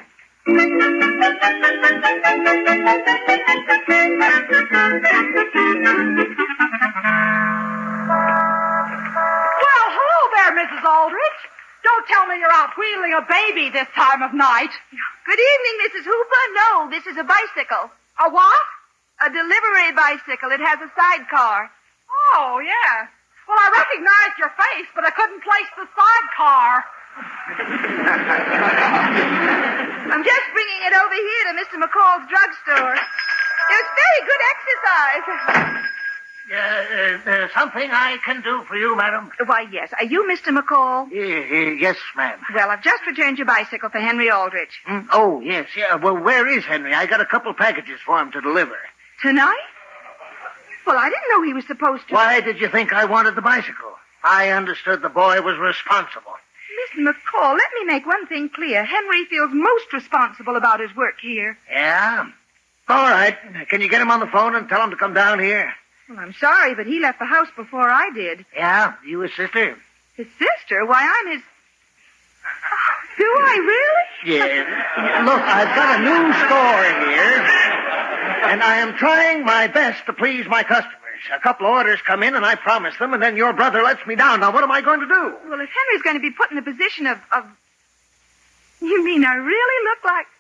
Well, hello there, Missus Aldrich. Don't tell me you're out wheeling a baby this time of night. Good evening, Missus Hooper. No, this is a bicycle. A what? A delivery bicycle. It has a sidecar. Oh, yeah. Well, I recognized your face, but I couldn't place the sidecar. I'm just bringing it over here to Mister McCall's drugstore. It's very good exercise. Uh, uh, there's something I can do for you, madam? Why, yes. Are you Mister McCall? Uh, uh, yes, ma'am. Well, I've just returned your bicycle for Henry Aldrich. Mm? Oh, yes, yeah. Well, where is Henry? I got a couple packages for him to deliver. Tonight? Well, I didn't know he was supposed to... Why did you think I wanted the bicycle? I understood the boy was responsible. Mister McCall, let me make one thing clear. Henry feels most responsible about his work here. Yeah? All right. Can you get him on the phone and tell him to come down here? Well, I'm sorry, but he left the house before I did. Yeah? You his sister? His sister? Why, I'm his... Do I really? Yeah. Look, I've got a new store here, and I am trying my best to please my customers. A couple of orders come in, and I promise them, and then your brother lets me down. Now, what am I going to do? Well, if Henry's going to be put in the position of... of... You mean I really look like...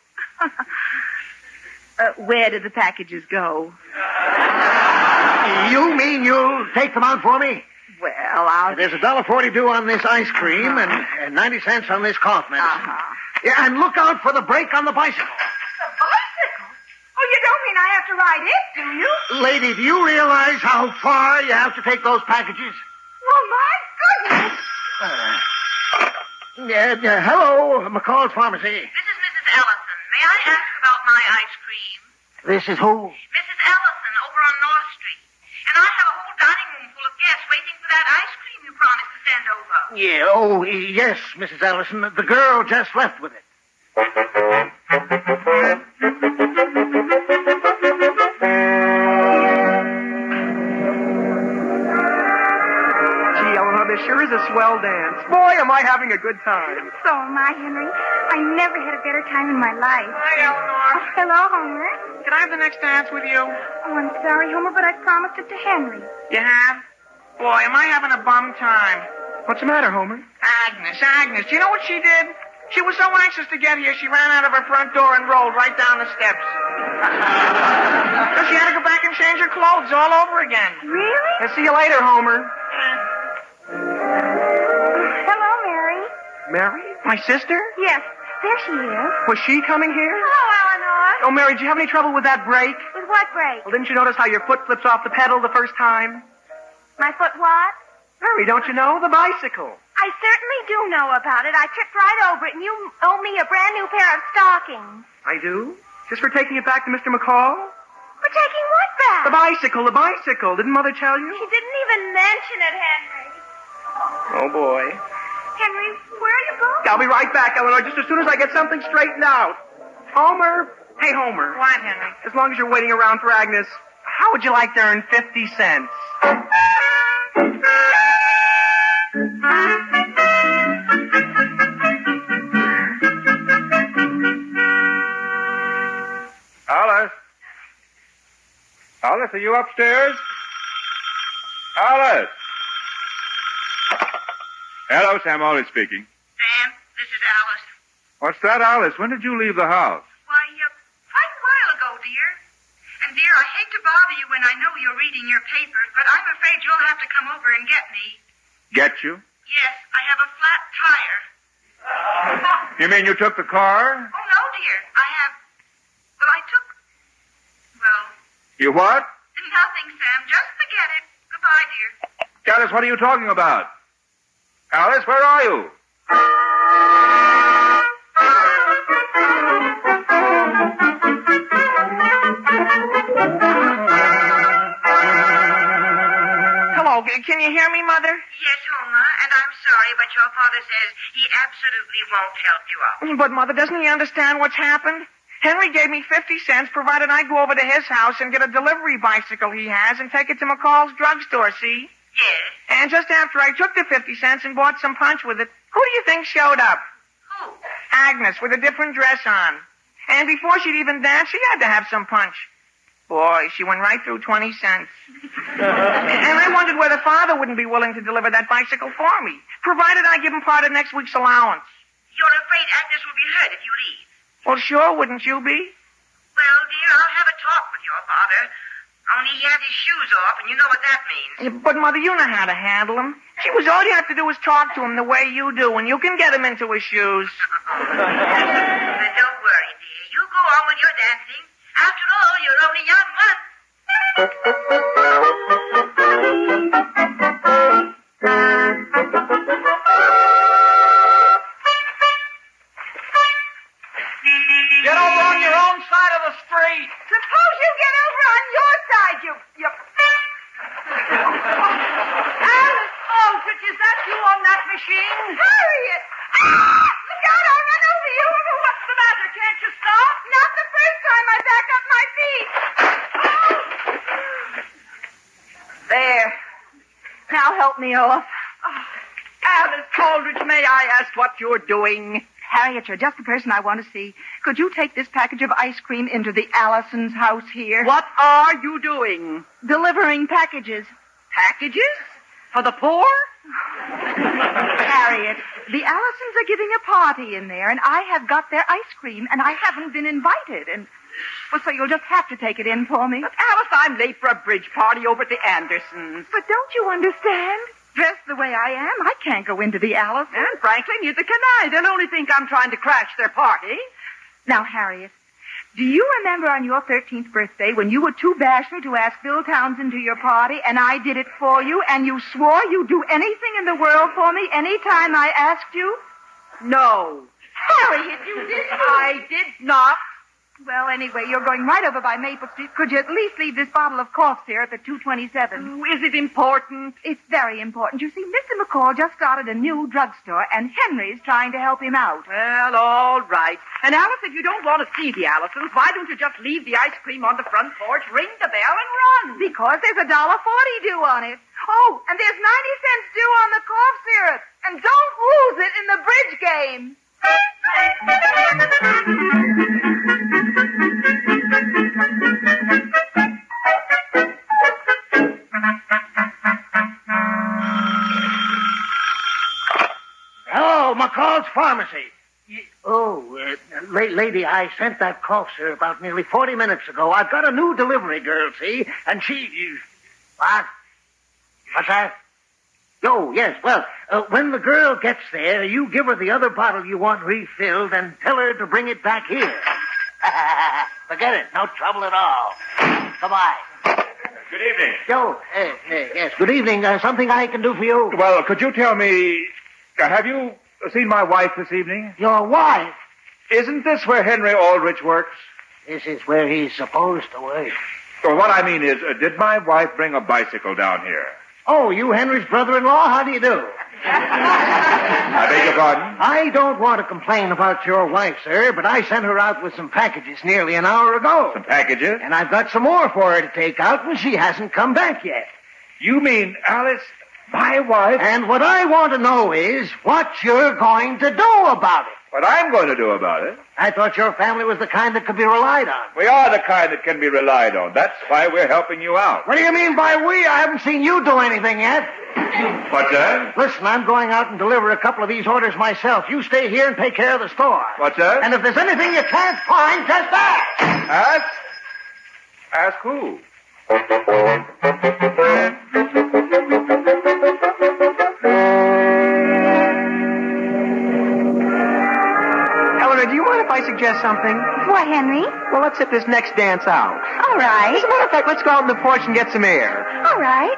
uh, where did the packages go? You mean you'll take them out for me? Well, I'll... There's a dollar forty due on this ice cream and, and ninety cents on this cough medicine. Uh-huh. Yeah, and look out for the brake on the bicycle. The bicycle? Oh, you don't mean I have to ride it, do you? Lady, do you realize how far you have to take those packages? Well, my goodness. Uh, yeah, yeah, hello, McCall's Pharmacy. This is Missus Ellison. May I ask about my ice cream? This is who? Missus Ellison over on North Street. And I have a whole dining room full of guests waiting for that ice cream you promised to send over. Yeah, oh, yes, Missus Ellison. The girl just left with it. sure is a swell dance. Boy, am I having a good time. So am I, Henry. I never had a better time in my life. Hi, Eleanor. Oh, hello, Homer. Can I have the next dance with you? Oh, I'm sorry, Homer, but I promised it to Henry. You have? Boy, am I having a bum time. What's the matter, Homer? Agnes, Agnes. Do you know what she did? She was so anxious to get here, she ran out of her front door and rolled right down the steps. So she had to go back and change her clothes all over again. Really? I'll see you later, Homer. Hello, Mary. Mary? My sister? Yes, there she is. Was she coming here? Hello, Eleanor. Oh, Mary, did you have any trouble with that brake? With what brake? Well, didn't you notice how your foot flips off the pedal the first time? My foot what? Mary, don't you know? The bicycle. I certainly do know about it. I tripped right over it, and you owe me a brand new pair of stockings. I do? Just for taking it back to Mister McCall? For taking what back? The bicycle, the bicycle. Didn't Mother tell you? She didn't even mention it, Henry. Oh, boy. Henry, where are you going? I'll be right back, Eleanor, just as soon as I get something straightened out. Homer. Hey, Homer. What, Henry? As long as you're waiting around for Agnes, how would you like to earn fifty cents? Alice? Alice, are you upstairs? Alice! Hello, Sam Ollie speaking. Sam, this is Alice. What's that, Alice? When did you leave the house? Why, uh, quite a while ago, dear. And, dear, I hate to bother you when I know you're reading your paper, but I'm afraid you'll have to come over and get me. Get you? Yes, I have a flat tire. You mean you took the car? Oh, no, dear. I have... Well, I took... Well... You what? Nothing, Sam. Just forget it. Goodbye, dear. Alice, what are you talking about? Alice, where are you? Hello, can you hear me, Mother? Yes, Homer, and I'm sorry, but your father says he absolutely won't help you out. But, Mother, doesn't he understand what's happened? Henry gave me fifty cents, provided I go over to his house and get a delivery bicycle he has and take it to McCall's drugstore, see? Yes. And just after I took the fifty cents and bought some punch with it, who do you think showed up? Who? Agnes, with a different dress on. And before she'd even dance, she had to have some punch. Boy, she went right through twenty cents. And I wondered whether Father wouldn't be willing to deliver that bicycle for me, provided I give him part of next week's allowance. You're afraid Agnes will be hurt if you leave. Well, sure, wouldn't you be? Well, dear, I'll have a talk with your father. Only he has his shoes off, and you know what that means. Yeah, but, Mother, you know how to handle him. Gee whiz, all you have to do is talk to him the way you do, and you can get him into his shoes. But don't worry, dear. You go on with your dancing. After all, you're only young once. Get over on your own side of the street. Suppose you get over on your side, you... you... Alice Aldrich, is that you on that machine? Harriet! Ah! Look out, I'll run over you. What's the matter? Can't you stop? Not the first time I back up my feet. Oh. There. Now help me off. Oh, Alice Aldrich, may I ask what you're doing? Harriet, you're just the person I want to see. Could you take this package of ice cream into the Allisons' house here? What are you doing? Delivering packages. Packages? For the poor? Harriet, the Allisons are giving a party in there, and I have got their ice cream, and I haven't been invited. And well, so you'll just have to take it in for me. But Alice, I'm late for a bridge party over at the Andersons. But don't you understand? Dressed the way I am, I can't go into the Allisons. And frankly, neither can I. They'll only think I'm trying to crash their party. Now, Harriet, do you remember on your thirteenth birthday when you were too bashful to ask Bill Townsend to your party, and I did it for you, and you swore you'd do anything in the world for me any time I asked you? No. Harriet, you didn't. I did not. Well, anyway, you're going right over by Maple Street. Could you at least leave this bottle of cough syrup at two twenty-seven? Oh, is it important? It's very important. You see, Mister McCall just started a new drugstore, and Henry's trying to help him out. Well, all right. And Alice, if you don't want to see the Allisons, why don't you just leave the ice cream on the front porch, ring the bell, and run? Because there's a dollar forty due on it. Oh, and there's ninety cents due on the cough syrup. And don't lose it in the bridge game. Hello, McCall's Pharmacy. Oh, uh, la- lady, I sent that cough syrup about nearly forty minutes ago. I've got a new delivery girl, see? And she... What? What's that? Oh, yes. Well, uh, when the girl gets there, you give her the other bottle you want refilled and tell her to bring it back here. Forget it. No trouble at all. Goodbye. Good evening. Joe, uh, uh, yes, good evening. Uh, something I can do for you? Well, could you tell me, uh, have you seen my wife this evening? Your wife? Isn't this where Henry Aldrich works? This is where he's supposed to work. Well, what I mean is, uh, did my wife bring a bicycle down here? Oh, you Henry's brother-in-law? How do you do? I beg your pardon? I don't want to complain about your wife, sir, but I sent her out with some packages nearly an hour ago. Some packages? And I've got some more for her to take out, and she hasn't come back yet. You mean, Alice, my wife? And what I want to know is what you're going to do about it. What I'm going to do about it? I thought your family was the kind that could be relied on. We are the kind that can be relied on. That's why we're helping you out. What do you mean by we? I haven't seen you do anything yet. What's that? Listen, I'm going out and deliver a couple of these orders myself. You stay here and take care of the store. What's that? And if there's anything you can't find, just ask. Ask? Ask who? Do you mind if I suggest something? What, Henry? Well, let's sit this next dance out. All right. As a matter of fact, let's go out on the porch and get some air. All right.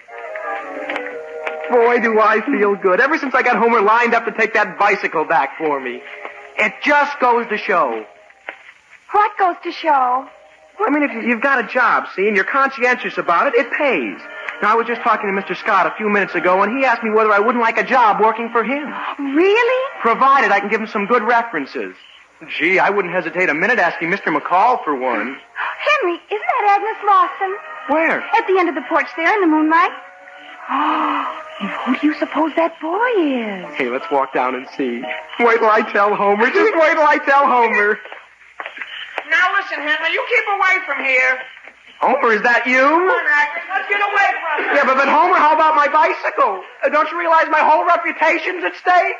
Boy, do I feel good. Ever since I got Homer lined up to take that bicycle back for me. It just goes to show. What goes to show? Well, I mean, if you've got a job, see, and you're conscientious about it, it pays. Now, I was just talking to Mister Scott a few minutes ago, and he asked me whether I wouldn't like a job working for him. Really? Provided I can give him some good references. Gee, I wouldn't hesitate a minute asking Mister McCall for one. Henry, isn't that Agnes Lawson? Where? At the end of the porch there in the moonlight. Oh, who do you suppose that boy is? Hey, let's walk down and see. Wait till I tell Homer. Just wait till I tell Homer. Now listen, Henry, you keep away from here. Homer, is that you? Come on, Agnes, let's get away from here. Yeah, but, but Homer, how about my bicycle? Uh, don't you realize my whole reputation's at stake?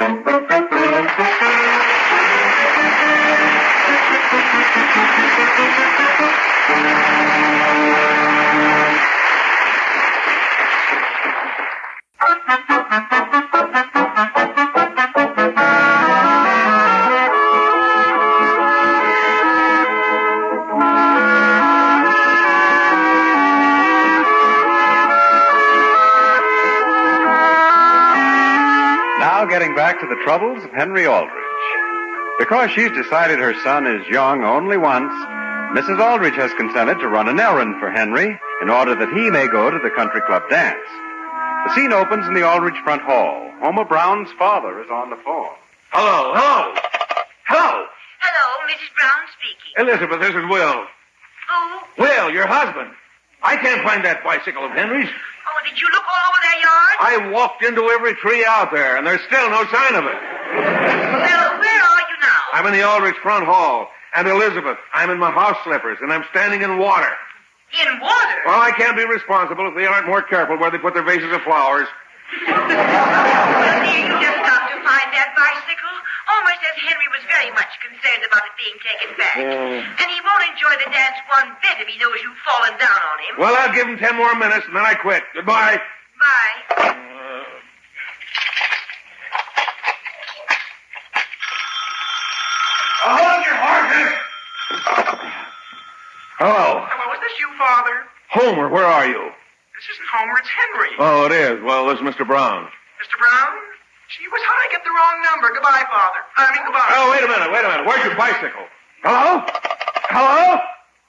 Getting back to the troubles of Henry Aldrich. Because she's decided her son is young only once, Missus Aldrich has consented to run an errand for Henry in order that he may go to the country club dance. The scene opens in the Aldrich front hall. Homer Brown's father is on the phone. Hello, hello. Hello. Hello, Missus Brown speaking. Elizabeth, this is Will. Who? Will, your husband. I can't find that bicycle of Henry's. Oh, did you look all over their yard? I walked into every tree out there, and there's still no sign of it. Well, where are you now? I'm in the Aldrich front hall. And Elizabeth, I'm in my house slippers, and I'm standing in water. In water? Well, I can't be responsible if they aren't more careful where they put their vases of flowers. Well, dear, you just stopped to find that bicycle. Homer says Henry was very much concerned about it being taken back. Mm. And he won't enjoy the dance one bit if he knows you've fallen down on him. Well, I'll give him ten more minutes, and then I quit. Goodbye. Bye. Uh... Hold your horses! Hello. Hello, is this you, Father? Homer, where are you? This isn't Homer, it's Henry. Oh, it is. Well, this is Mister Brown. Mister Brown? Gee whiz, how did I get the wrong number? Goodbye, Father. I mean, goodbye. Oh, wait a minute, wait a minute. Where's your bicycle? Hello? Hello?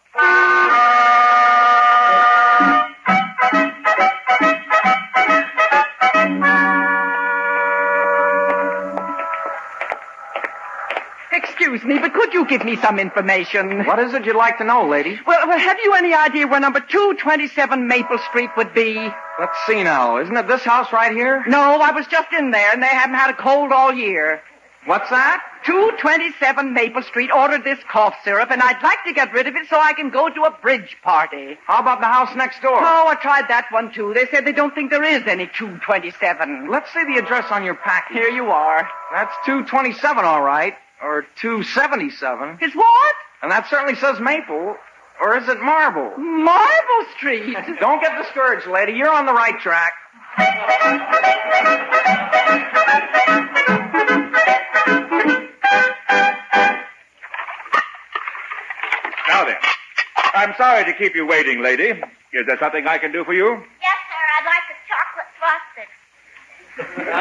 Excuse me, but could you give me some information? What is it you'd like to know, lady? Well, well, have you any idea where number two twenty-seven Maple Street would be? Let's see now. Isn't it this house right here? No, I was just in there, and they haven't had a cold all year. What's that? two twenty-seven Maple Street ordered this cough syrup, and I'd like to get rid of it so I can go to a bridge party. How about the house next door? Oh, I tried that one, too. They said they don't think there is any two twenty-seven. Let's see the address on your package. Here you are. That's two twenty-seven, all right. Or two seventy-seven. It's what? And that certainly says Maple. Or is it Marble? Marble Street. Don't get discouraged, lady. You're on the right track. Now then, I'm sorry to keep you waiting, lady. Is there something I can do for you? Yes, sir. I'd like the chocolate frosted.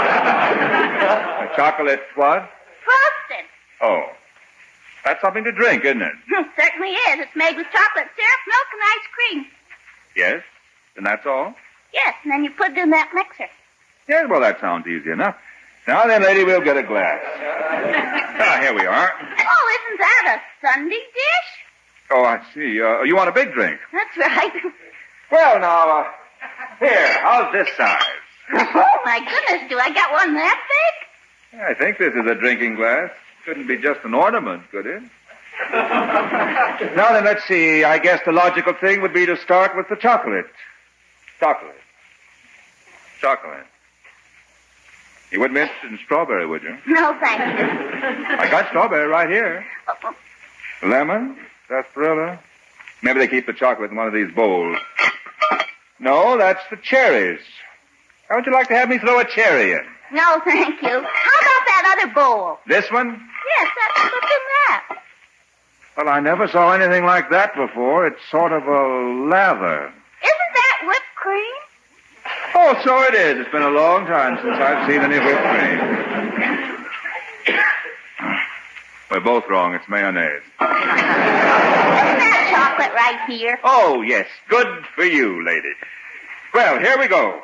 A chocolate what? Frosted. Oh. That's something to drink, isn't it? It certainly is. It's made with chocolate syrup, milk, and ice cream. Yes? And that's all? Yes, and then you put it in that mixer. Yes, well, that sounds easy enough. Now then, lady, we'll get a glass. Ah, here we are. Oh, isn't that a Sunday dish? Oh, I see. Uh, you want a big drink? That's right. Well, now, uh, here, how's this size? Oh, my goodness, do I got one that big? I think this is a drinking glass. Couldn't be just an ornament, could it? Now then, let's see. I guess the logical thing would be to start with the chocolate. Chocolate. Chocolate. You wouldn't be interested in strawberry, would you? No, thank you. I got strawberry right here. Lemon, sarsaparilla. Maybe they keep the chocolate in one of these bowls. No, that's the cherries. How would you like to have me throw a cherry in? No, thank you. How about that other bowl? This one? Yes, that's what's in that. Well, I never saw anything like that before. It's sort of a lather. Isn't that whipped cream? Oh, so it is. It's been a long time since I've seen any whipped cream. We're both wrong. It's mayonnaise. Isn't that chocolate right here? Oh, yes. Good for you, lady. Well, here we go.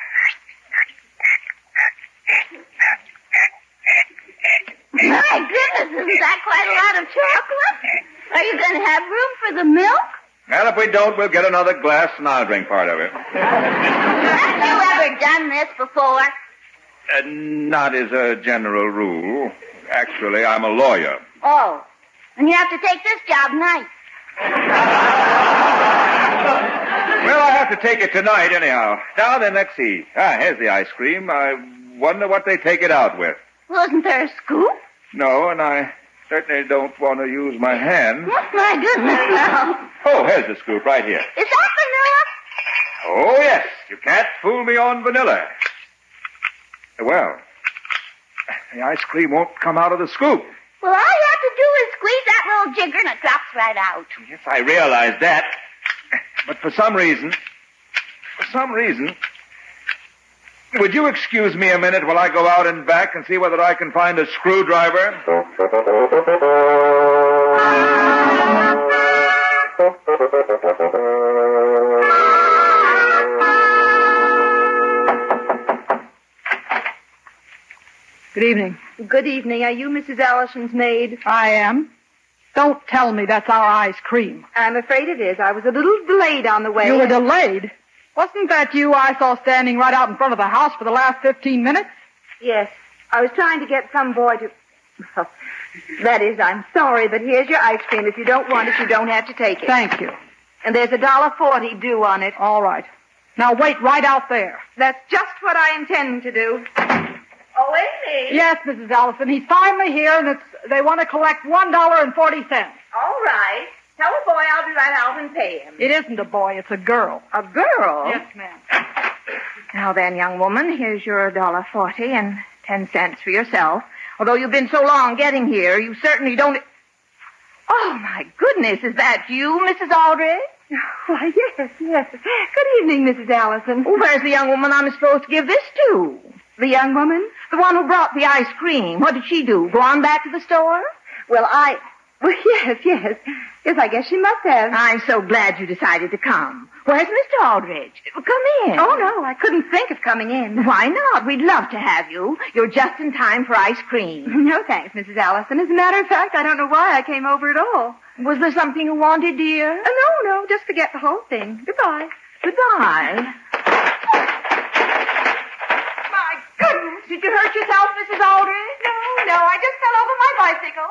My goodness, isn't that quite a lot of chocolate? Are you going to have room for the milk? Well, if we don't, we'll get another glass and I'll drink part of it. Have you ever done this before? Uh, not as a general rule. Actually, I'm a lawyer. Oh, and you have to take this job night. Well, I have to take it tonight anyhow. Now then, let's see. Ah, here's the ice cream. I wonder what they take it out with. Well, isn't there a scoop? No, and I certainly don't want to use my hand. Oh, my goodness, no. Oh, here's the scoop right here. Is that vanilla? Oh, yes. You can't fool me on vanilla. Well, the ice cream won't come out of the scoop. Well, all you have to do is squeeze that little jigger and it drops right out. Yes, I realize that. But for some reason, for some reason, would you excuse me a minute while I go out and back and see whether I can find a screwdriver? Good evening. Good evening. Are you Missus Allison's maid? I am. Don't tell me that's our ice cream. I'm afraid it is. I was a little delayed on the way. You were delayed? Wasn't that you I saw standing right out in front of the house for the last fifteen minutes? Yes. I was trying to get some boy to... Well, that is, I'm sorry, but here's your ice cream. If you don't want it, you don't have to take it. Thank you. And there's a dollar forty due on it. All right. Now wait right out there. That's just what I intend to do. Oh, Amy. Yes, Missus Allison. He's finally here, and it's, they want to collect one dollar and forty cents. All right. Tell the boy I'll be right out and pay him. It isn't a boy, it's a girl. A girl? Yes, ma'am. Now then, young woman, here's your dollar forty and ten cents for yourself. Although you've been so long getting here, you certainly don't... Oh, my goodness, is that you, Missus Aldrich? Why, yes, yes. Good evening, Missus Allison. Oh, where's the young woman I'm supposed to give this to? The young woman? The one who brought the ice cream. What did she do? Go on back to the store? Well, I... Well, yes, yes. Yes, I guess she must have. I'm so glad you decided to come. Where's Mister Aldrich? Come in. Oh, no, I couldn't think of coming in. Why not? We'd love to have you. You're just in time for ice cream. No, thanks, Missus Allison. As a matter of fact, I don't know why I came over at all. Was there something you wanted, dear? Uh, no, no, just forget the whole thing. Goodbye. Goodbye. My goodness, did you hurt yourself, Missus Aldrich? No, no, I just fell over my bicycle.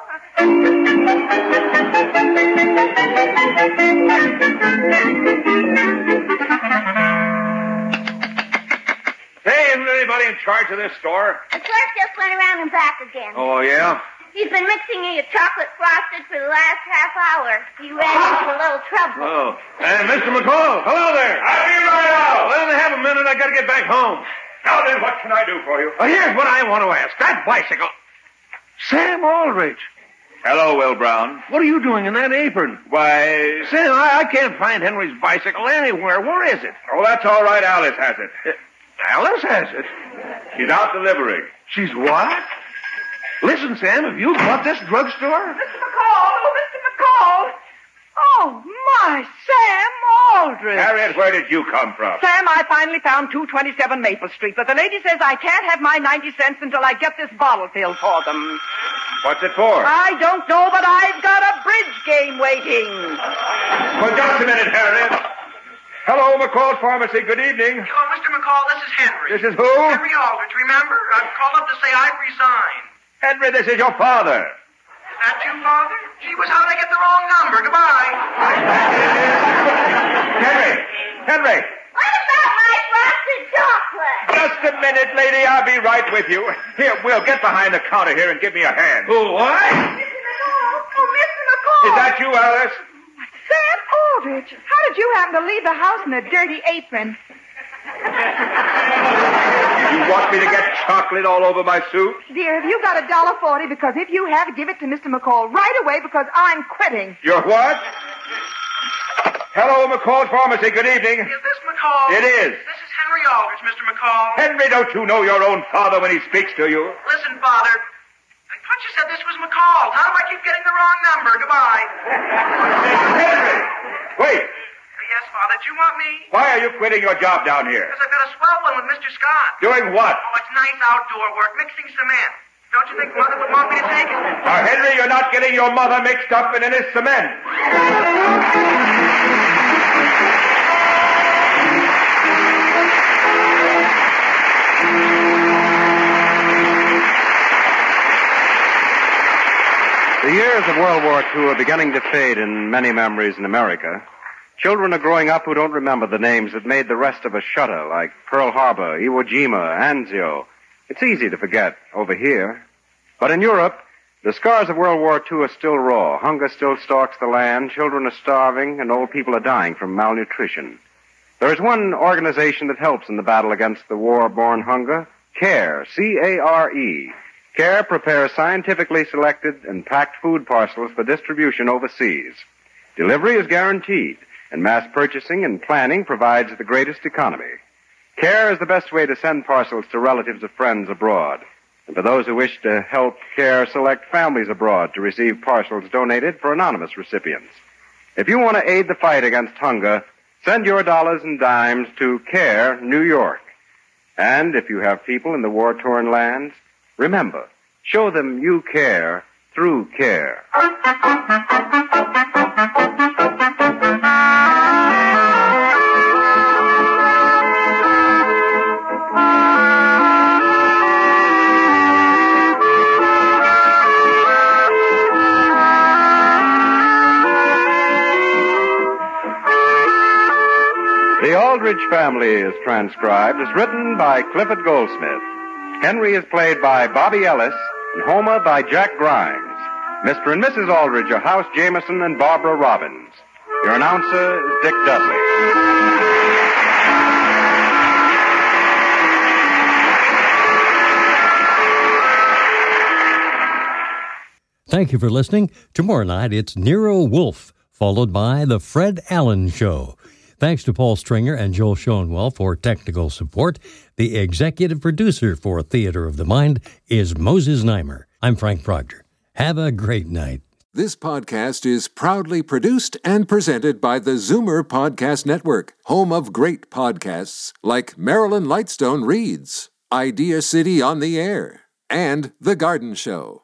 Hey, isn't anybody in charge of this store? The clerk just went around and back again. Oh, yeah? He's been mixing you chocolate frosted for the last half hour. You ran into a little trouble. Oh. And Mister McCall, hello there. I'll be right out. Well, have a minute. I gotta get back home. Now then, what can I do for you? Well, here's what I want to ask. That bicycle. Sam Aldrich. Hello, Will Brown. What are you doing in that apron? Why... Sam, I, I can't find Henry's bicycle anywhere. Where is it? Oh, that's all right. Alice has it. Uh, Alice has it? She's out delivering. She's what? Listen, Sam, have you bought this drugstore? Mister McCall! Oh, Mister McCall! Oh, my, Sam Aldrich. Harriet, where did you come from? Sam, I finally found two twenty-seven Maple Street, but the lady says I can't have my ninety cents until I get this bottle filled for them. What's it for? I don't know, but I've got a bridge game waiting. Well, just a minute, Harriet. Hello, McCall's Pharmacy. Good evening. Oh, Mister McCall, this is Henry. This is who? Henry Aldrich, remember? I've called up to say I've resigned. Henry, this is your father. Is that you, Father? Gee whiz, how did I get the wrong number? Goodbye. Henry! Henry! What about my frosted chocolate? Just a minute, lady. I'll be right with you. Here, Will, get behind the counter here and give me a hand. Oh, what? Mister McCall! Oh, Mister McCall! Is that you, Alice? Sam Aldrich, how did you happen to leave the house in a dirty apron? You want me to get chocolate all over my suit? Dear, have you got a dollar forty? Because if you have, give it to Mister McCall right away because I'm quitting. You're what? Hello, McCall's Pharmacy. Good evening. Is this McCall? It is. This is Henry Aldrich, Mister McCall. Henry, don't you know your own father when he speaks to you? Listen, Father. I thought you said this was McCall. How do I keep getting the wrong number? Goodbye. Henry! Wait. Yes, Father. Do you want me? Why are you quitting your job down here? Because I've got a swell one with Mister Scott. Doing what? Oh, it's nice outdoor work, mixing cement. Don't you think Mother would want me to take it? Now, Henry, you're not getting your mother mixed up in any cement. The years of World War Two are beginning to fade in many memories in America. Children are growing up who don't remember the names that made the rest of us shudder, like Pearl Harbor, Iwo Jima, Anzio. It's easy to forget over here. But in Europe, the scars of World War Two are still raw. Hunger still stalks the land, children are starving, and old people are dying from malnutrition. There is one organization that helps in the battle against the war-born hunger, CARE, C A R E. CARE prepares scientifically selected and packed food parcels for distribution overseas. Delivery is guaranteed, and mass purchasing and planning provides the greatest economy. CARE is the best way to send parcels to relatives or friends abroad. And for those who wish to help CARE select families abroad to receive parcels donated for anonymous recipients. If you want to aid the fight against hunger, send your dollars and dimes to CARE, New York. And if you have people in the war-torn lands, remember, show them you care through CARE. The Aldrich Family is transcribed as written by Clifford Goldsmith. Henry is played by Bobby Ellis, and Homer by Jack Grimes. Mister and Missus Aldrich are House Jameson and Barbara Robbins. Your announcer is Dick Dudley. Thank you for listening. Tomorrow night, it's Nero Wolfe, followed by The Fred Allen Show. Thanks to Paul Stringer and Joel Schoenwell for technical support. The executive producer for Theater of the Mind is Moses Neimer. I'm Frank Proctor. Have a great night. This podcast is proudly produced and presented by the Zoomer Podcast Network, home of great podcasts like Marilyn Lightstone Reads, Idea City on the Air, and The Garden Show.